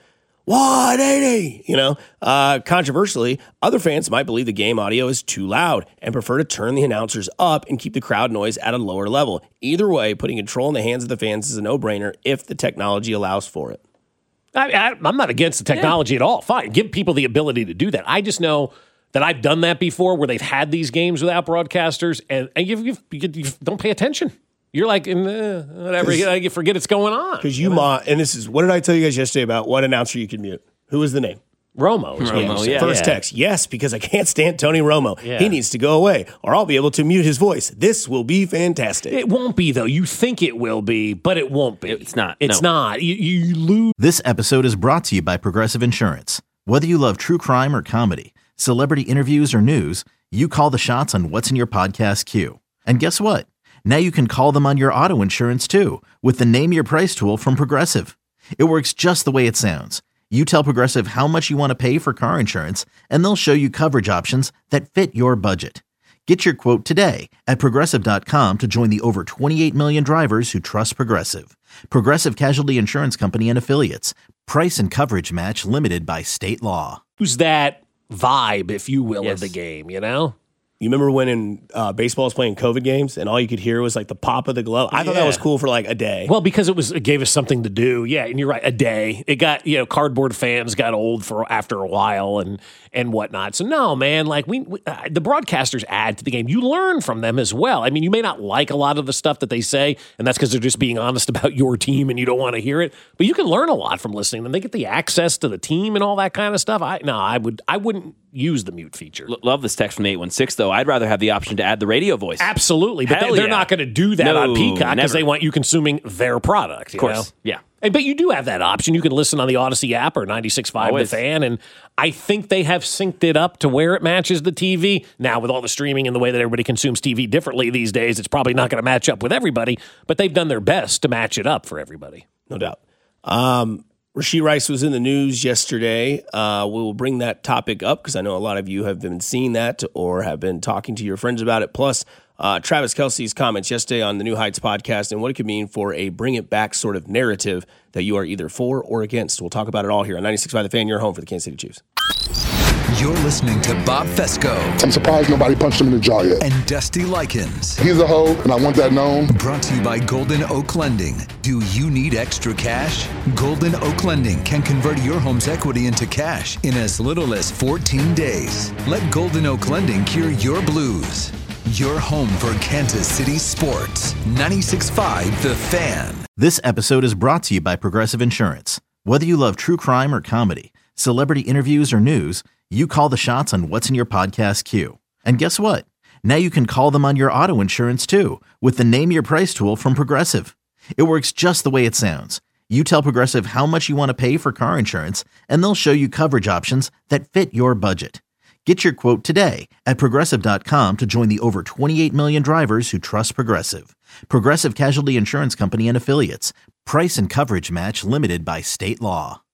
one eighty, you know, uh, controversially, other fans might believe the game audio is too loud and prefer to turn the announcers up and keep the crowd noise at a lower level. Either way, putting control in the hands of the fans is a no-brainer if the technology allows for it. I, I, I'm not against the technology at all. Fine, give people the ability to do that. I just know that I've done that before, where they've had these games without broadcasters, and, and you, you, you, you don't pay attention. You're like, eh, whatever, you, you forget it's going on. Because you, ma, and this is, what did I tell you guys yesterday about what announcer you can mute? Who was the name? Romo. is what Romo, you said. yeah. First text, yes, because I can't stand Tony Romo. Yeah. He needs to go away, or I'll be able to mute his voice. This will be fantastic. It won't be, though. You think it will be, but it won't be. It's not, It's no. not. You, you lose. This episode is brought to you by Progressive Insurance. Whether you love true crime or comedy, celebrity interviews or news, you call the shots on what's in your podcast queue. And guess what? Now you can call them on your auto insurance too with the Name Your Price tool from Progressive. It works just the way it sounds. You tell Progressive how much you want to pay for car insurance, and they'll show you coverage options that fit your budget. Get your quote today at Progressive dot com to join the over twenty-eight million drivers who trust Progressive. Progressive Casualty Insurance Company and Affiliates. Price and coverage match limited by state law. that vibe, if you will, Yes. of the game, you know? You remember when in uh, baseball was playing COVID games and all you could hear was like the pop of the glove? I thought Yeah. that was cool for like a day. Well, because it was it gave us something to do. Yeah, and you're right. A day. It got you know cardboard fans got old for after a while and and whatnot. So no, man, like we, we uh, the broadcasters add to the game. You learn from them as well. I mean, you may not like a lot of the stuff that they say, and that's because they're just being honest about your team and you don't want to hear it. But you can learn a lot from listening to them. They get the access to the team and all that kind of stuff. I no, I would I wouldn't use the mute feature. L- love this text from eight one six, though. I'd rather have the option to add the radio voice. Absolutely, but Hell they, they're yeah. not going to do that No, on Peacock because never. they want you consuming their product. Of course, You know? yeah. And, but you do have that option. You can listen on the Odyssey app or ninety-six point five The Always. Fan, and I think they have synced it up to where it matches the T V. Now, with all the streaming and the way that everybody consumes T V differently these days, it's probably not going to match up with everybody, but they've done their best to match it up for everybody. No doubt. Um, Rashee Rice was in the news yesterday. Uh, we will bring that topic up because I know a lot of you have been seeing that or have been talking to your friends about it. Plus, uh, Travis Kelce's comments yesterday on the New Heights podcast and what it could mean for a bring it back sort of narrative that you are either for or against. We'll talk about it all here on ninety-six point five The Fan, your home for the Kansas City Chiefs. You're listening to Bob Fesco I'm surprised nobody punched him in the jaw yet. and Dusty Likens. He's a hoe, and I want that known. Brought to you by Golden Oak Lending. Do you need extra cash? Golden Oak Lending can convert your home's equity into cash in as little as fourteen days. Let Golden Oak Lending cure your blues. Your home for Kansas City sports. ninety-six point five The Fan. This episode is brought to you by Progressive Insurance. Whether you love true crime or comedy, celebrity interviews or news, you call the shots on what's in your podcast queue. And guess what? Now you can call them on your auto insurance too with the Name Your Price tool from Progressive. It works just the way it sounds. You tell Progressive how much you want to pay for car insurance, and they'll show you coverage options that fit your budget. Get your quote today at Progressive dot com to join the over twenty-eight million drivers who trust Progressive. Progressive Casualty Insurance Company and Affiliates. Price and coverage match limited by state law.